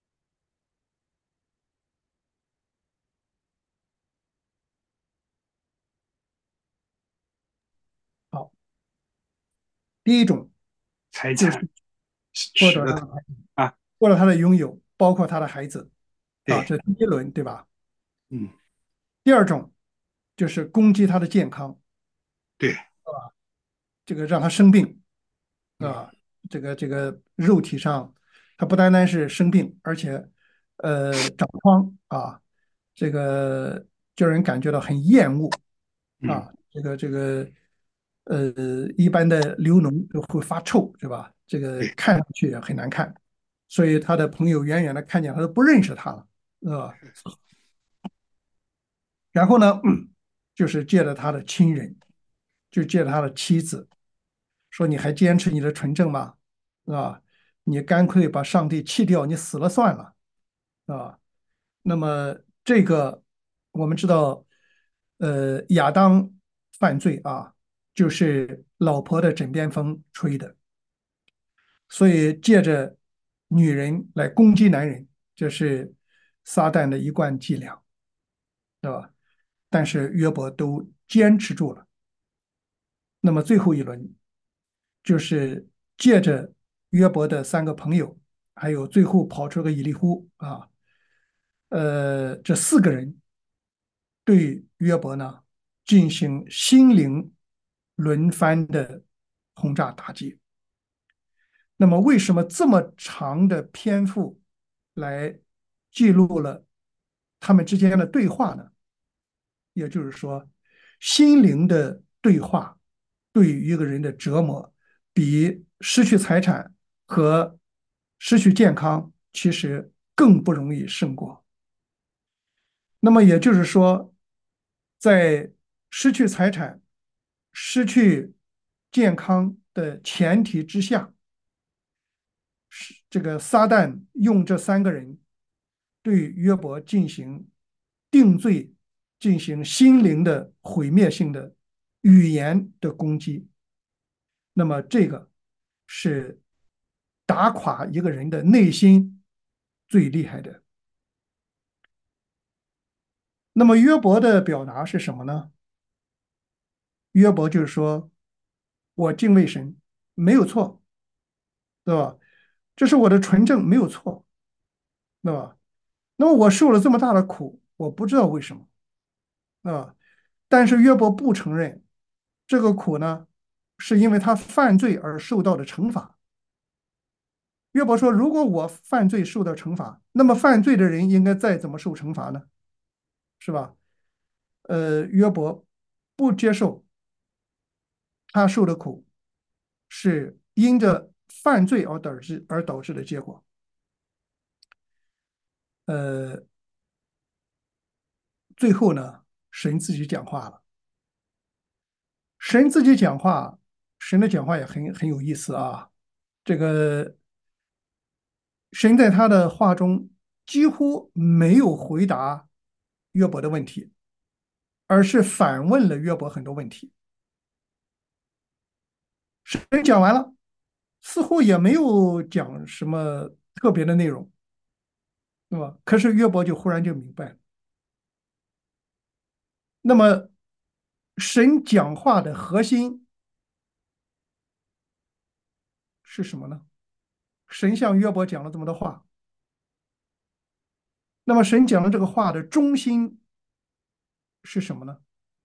好，第一种就是财产剥取了他夺他的财产， 啊， 剥夺他的拥有，包括他的孩子啊， 对， 这第一轮，对吧？ 嗯， 第二种就是攻击他的健康， 对， 这个让他生病嗯， 啊，这个肉体上，他不单单是生病，而且长疮啊，这个叫人感觉到很厌恶嗯， 啊，这个一般的流脓都会发臭，对吧？这个对， 看上去也很难看，所以他的朋友远远的看见他都不认识他了，是吧？然后呢，就是借着他的亲人，就借着他的妻子，说你还坚持你的纯正吗？啊，你干脆把上帝弃掉，你死了算了，啊。那么这个我们知道，亚当犯罪啊，就是老婆的枕边风吹的，所以借着女人来攻击男人，这是撒旦的一贯伎俩，对吧？但是约伯都坚持住了。那么最后一轮就是借着约伯的3个朋友，还有最后跑出个以利户啊，这4个人对约伯呢进行心灵轮番的轰炸打击。那么为什么这么长的篇幅来记录了他们之间的对话呢？也就是说，心灵的对话对于一个人的折磨，比失去财产和失去健康其实更不容易胜过。那么也就是说，在失去财产、失去健康的前提之下，这个撒旦用这3个人对约伯进行定罪，进行心灵的毁灭性的语言的攻击。那么这个是打垮一个人的内心最厉害的。那么约伯的表达是什么呢？约伯就是说，我敬畏神，没有错，对吧？这是我的纯正，没有错，对吧？那么我受了这么大的苦，我不知道为什么，啊，但是约伯不承认这个苦呢，是因为他犯罪而受到的惩罚。约伯说，如果我犯罪受到惩罚，那么犯罪的人应该再怎么受惩罚呢？是吧？约伯不接受他受的苦是因着犯罪而导致的结果。呃，最后呢，神自己讲话了。神自己讲话，神的讲话也很有意思啊。这个神在他的话中几乎没有回答约伯的问题，而是反问了约伯很多问题。神讲完了，似乎也没有讲什么特别的内容，对吧？可是约伯就忽然就明白了。那么，神讲话的核心是什么呢？神向约伯讲了这么多话，那么神讲的这个话的中心是什么呢？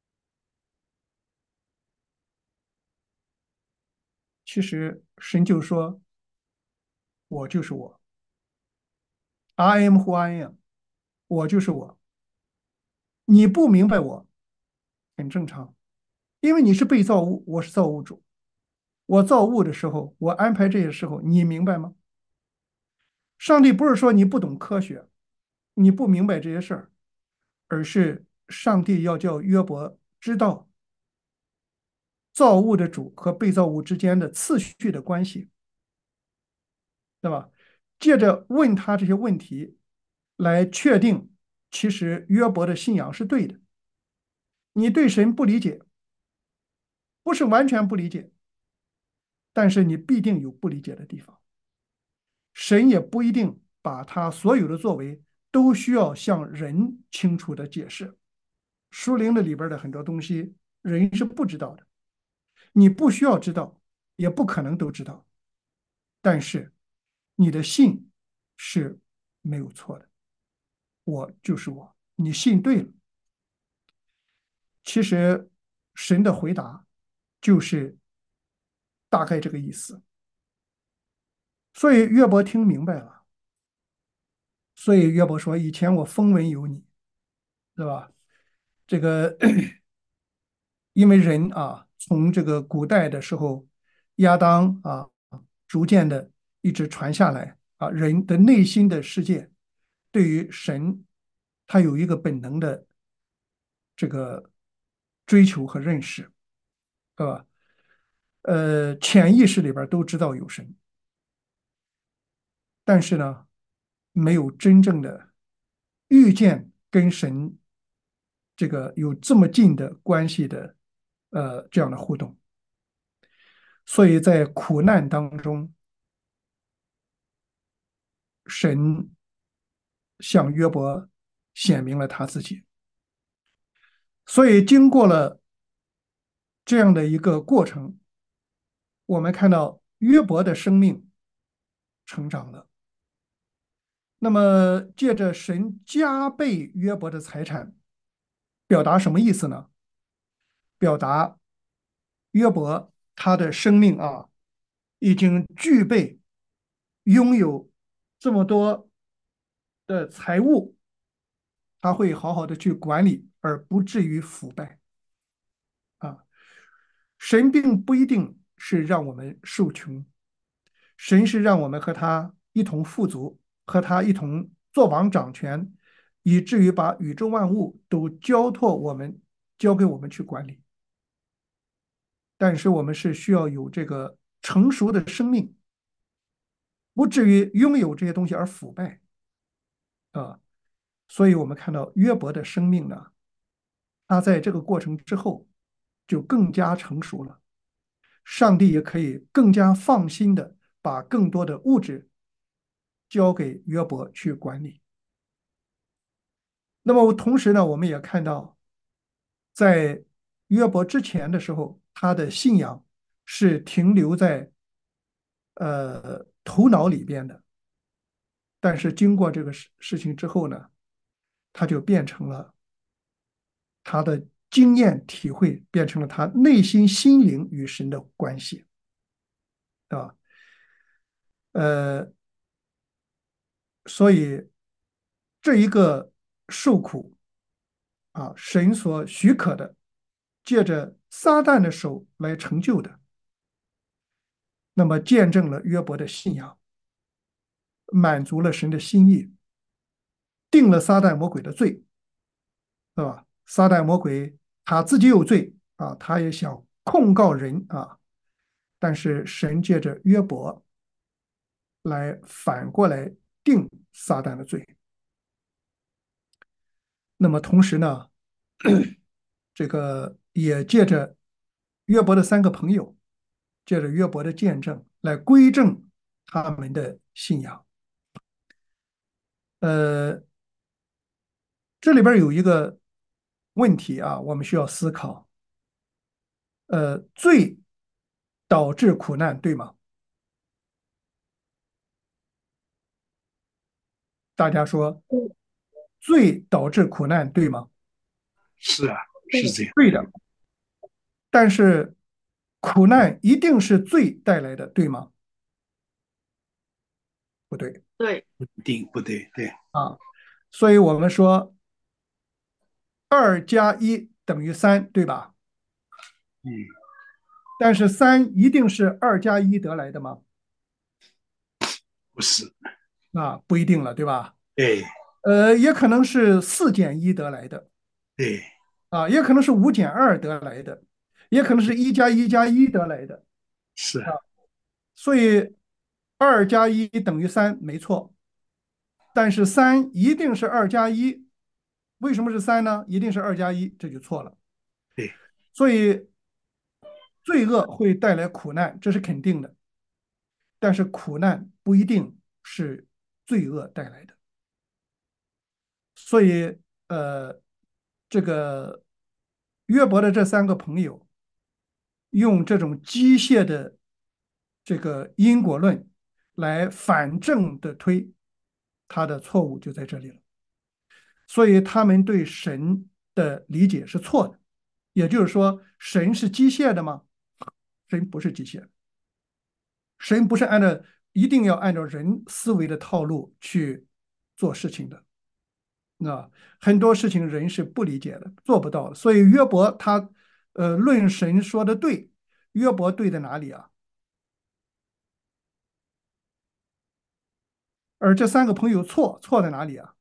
其实神就说：“我就是我，I am who I am，我就是我。你不明白我很正常，因为你是被造物，我是造物主。我造物的时候，我安排这些时候，你明白吗？上帝不是说你不懂科学，你不明白这些事儿，而是上帝要叫约伯知道造物的主和被造物之间的次序的关系，对吧？借着问他这些问题，来确定其实约伯的信仰是对的。你对神不理解，不是完全不理解，但是你必定有不理解的地方。神也不一定把他所有的作为都需要向人清楚的解释。书灵的里边的很多东西，人是不知道的，你不需要知道，也不可能都知道。但是你的信是没有错的，我就是我，你信对了。其实神的回答就是大概这个意思。所以约伯听明白了，所以约伯说：“以前我风闻有你，对吧？这个因为人啊，从这个古代的时候，亚当啊，逐渐的一直传下来啊，人的内心的世界对于神，他有一个本能的这个追求和认识，对吧？潜意识里边都知道有神，但是呢，没有真正的遇见跟神这个有这么近的关系的这样的互动。所以在苦难当中，神向约伯显明了他自己。所以经过了这样的一个过程，我们看到约伯的生命成长了。那么借着神加倍约伯的财产，表达什么意思呢？表达约伯他的生命啊，已经具备拥有这么多的财物，他会好好的去管理，而不至于腐败啊。神并不一定是让我们受穷，神是让我们和他一同富足，和他一同做王掌权，以至于把宇宙万物都交给我们去管理。但是我们是需要有这个成熟的生命，不至于拥有这些东西而腐败啊。所以我们看到约伯的生命呢，他在这个过程之后就更加成熟了，上帝也可以更加放心的把更多的物质交给约伯去管理。那么同时呢，我们也看到，在约伯之前的时候，他的信仰是停留在头脑里边的，但是经过这个事情之后呢，他就变成了他的经验体会，变成了他内心心灵与神的关系啊。呃，所以这一个受苦啊，神所许可的，借着撒旦的手来成就的，那么见证了约伯的信仰，满足了神的心意，定了撒旦魔鬼的罪，是吧？撒旦魔鬼他自己有罪啊，他也想控告人啊，但是神借着约伯来反过来定撒旦的罪。那么同时呢，这个也借着约伯的三个朋友，借着约伯的见证来归正他们的信仰。呃，这里边有一个问题啊，我们需要思考。罪导致苦难，对吗？大家说，罪导致苦难，对吗？ 是啊，是对， 这样。 对的。但是苦难一定是罪带来的，对吗？不对对不一定不对，对， 啊。所以我们说2+1等于3，对吧？ 嗯， 但是3一定是2+1得来的吗？ 不是， 啊，不一定了，对吧？ 对也可能是4减1得来的对， 啊，也可能是5减2得来的，也可能是1+1+1得来的是啊， 啊。所以2+1等于3，没错。但是三一定是2+1，为什么是三呢？一定是2+1，这就错了。 对所以罪恶会带来苦难，这是肯定的。但是苦难不一定是罪恶带来的。所以，呃，这个约伯的这三个朋友用这种机械的这个因果论来反证的推，他的错误就在这里了。所以他们对神的理解是错的。也就是说，神是机械的吗？神不是机械的，神不是一定要按照人思维的套路去做事情的。那很多事情人是不理解的，做不到的。所以约伯他论神说的对，约伯对在哪里啊？而这三个朋友错在哪里啊？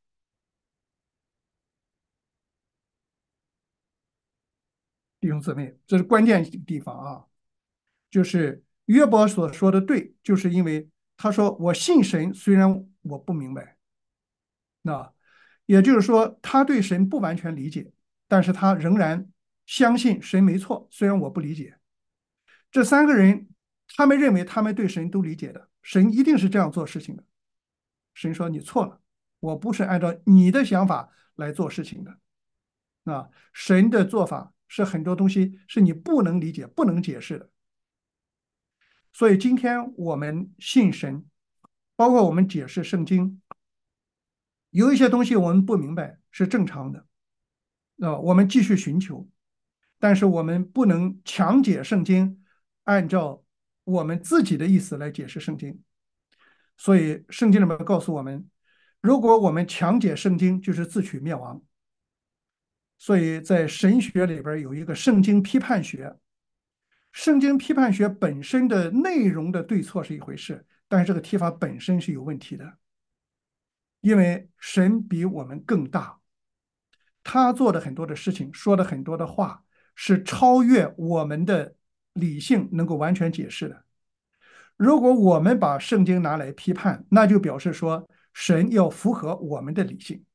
弟兄姊妹，这是关键地方啊！就是约伯所说的对，就是因为他说我信神，虽然我不明白。那也就是说，他对神不完全理解，但是他仍然相信神没错，虽然我不理解。这三个人，他们认为他们对神都理解的，神一定是这样做事情的。神说你错了，我不是按照你的想法来做事情的。神的做法是很多东西是你不能理解、不能解释的。所以今天我们信神，包括我们解释圣经，有一些东西我们不明白是正常的，我们继续寻求，但是我们不能强解圣经，按照我们自己的意思来解释圣经。所以圣经里面告诉我们，如果我们强解圣经，就是自取灭亡。所以在神学里边有一个圣经批判学，圣经批判学本身的内容的对错是一回事，但是这个提法本身是有问题的，因为神比我们更大，他做的很多的事情，说的很多的话，是超越我们的理性能够完全解释的。如果我们把圣经拿来批判，那就表示说神要符合我们的理性，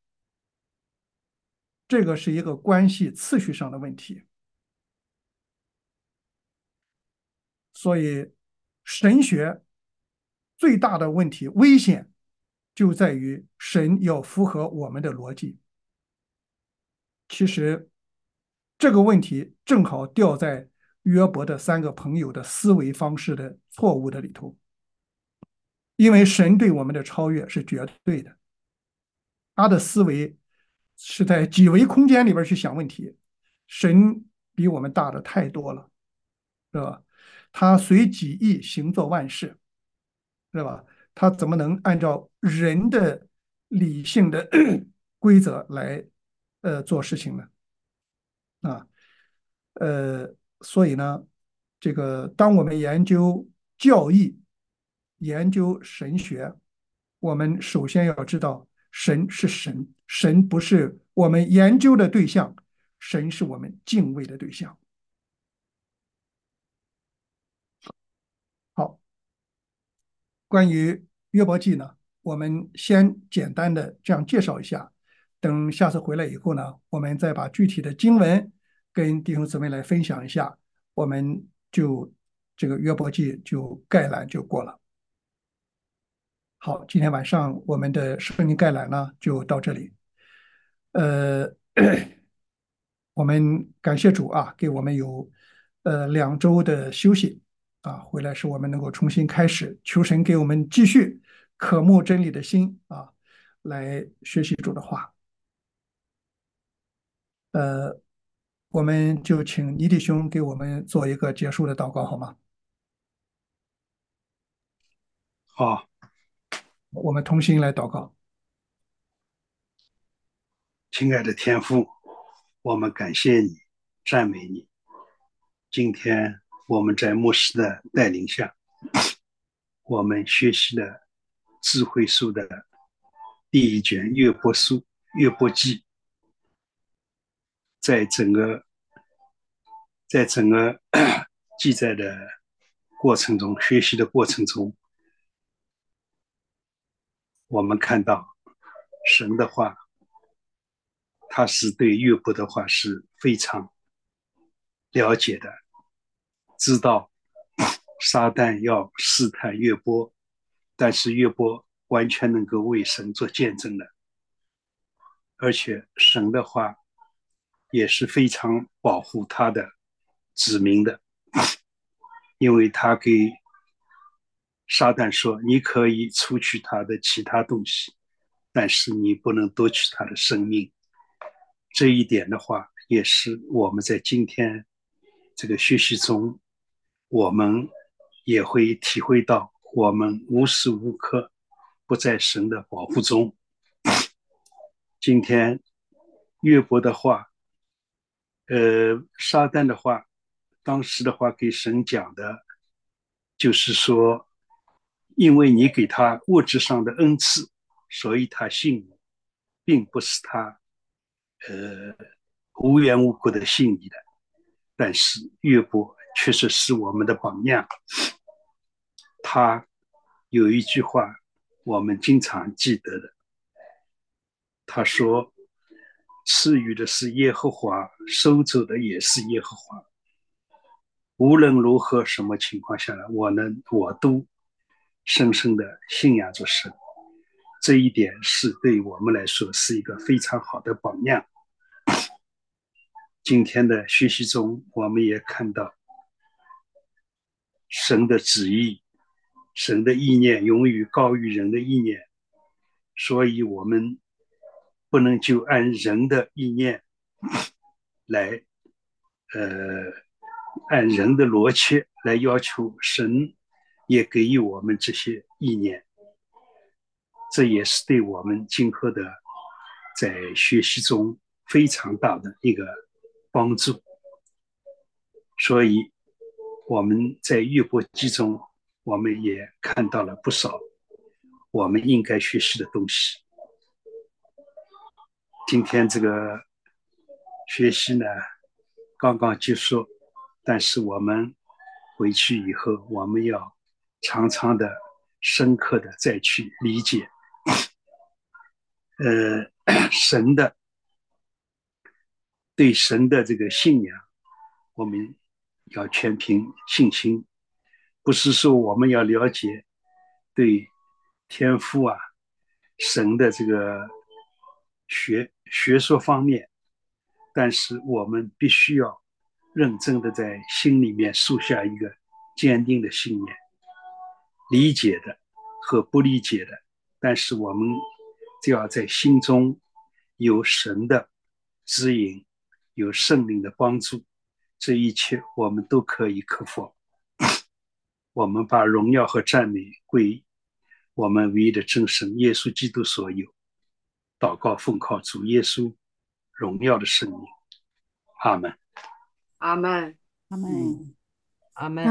这个是一个关系次序上的问题。所以神学最大的问题危险就在于神要符合我们的逻辑。其实这个问题正好掉在约伯的三个朋友的思维方式的错误的里头，因为神对我们的超越是绝对的，他的思维是在几维空间里边去想问题，神比我们大的太多了，是吧？他随己意行作万事，是吧？他怎么能按照人的理性的规则来做事情呢？啊，所以呢，这个当我们研究教义、研究神学，我们首先要知道神是神，神不是我们研究的对象，神是我们敬畏的对象。好，关于约伯记呢，我们先简单的这样介绍一下，等下次回来以后呢，我们再把具体的经文跟弟兄姊妹来分享一下，我们就这个约伯记就概览就过了。好，今天晚上我们的圣经概览呢就到这里。呃，我们感谢主啊，给我们有2周的休息啊，回来使我们能够重新开始，求神给我们继续渴慕真理的心来学习主的话。 我们就请尼弟兄给我们做一个结束的祷告，好吗？ 好， 我们同心来祷告。 亲爱的天父，我们感谢你，赞美你。今天我们在牧师的带领下，我们学习了智慧书的第一卷约伯书、约伯记。在整个记载的过程中，学习的过程中，我们看到神的话，他是对约伯的话是非常了解的，知道撒旦要试探约伯，但是约伯完全能够为神做见证的，而且神的话也是非常保护他的子民的，因为他给撒旦说：“你可以除去他的其他东西，但是你不能夺取他的生命。”这一点的话，也是我们在今天这个学习中，我们也会体会到，我们无时无刻不在神的保护中。今天约伯的话，撒旦的话，当时的话给神讲的，就是说，因为你给他物质上的恩赐，所以他信你，并不是他呃无缘无故的信你的。但是约伯确实是我们的榜样，他有一句话我们经常记得的，他说：赐予的是耶和华，收走的也是耶和华。无论如何，什么情况下来，我都深深的信仰着神。这一点是对我们来说是一个非常好的榜样。今天的学习中，我们也看到神的旨意，神的意念永远高于人的意念，所以我们不能就按人的意念来按人的逻辑来要求神也给予我们这些意念，这也是对我们今后的在学习中非常大的一个帮助。所以我们在约伯记中，我们也看到了不少我们应该学习的东西。今天这个学习呢，刚刚结束，但是我们回去以后，我们要常常的、深刻的再去理解，神的对神的这个信仰，我们要全凭信心，不是说我们要了解对天父啊、神的这个学说方面，但是我们必须要认真的在心里面树下一个坚定的信念，理解的和不理解的，但是我们只要在心中有神的指引，有圣灵的帮助，这一切我们都可以克服。我们把荣耀和赞美归我们唯一的真神耶稣基督所有。祷告奉靠主耶稣荣耀的圣名，阿门。 阿门。 阿门。 阿门。